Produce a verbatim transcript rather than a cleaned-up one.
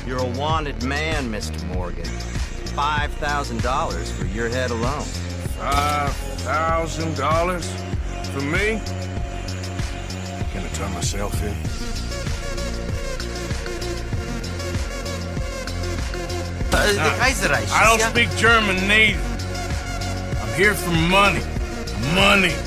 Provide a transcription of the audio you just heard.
You're a wanted man, Mister Morgan. Five thousand dollars for your head alone. Five thousand dollars for me? Can I turn myself in? Uh, Kaiserreich. I don't speak German neither. I'm here for money. Money.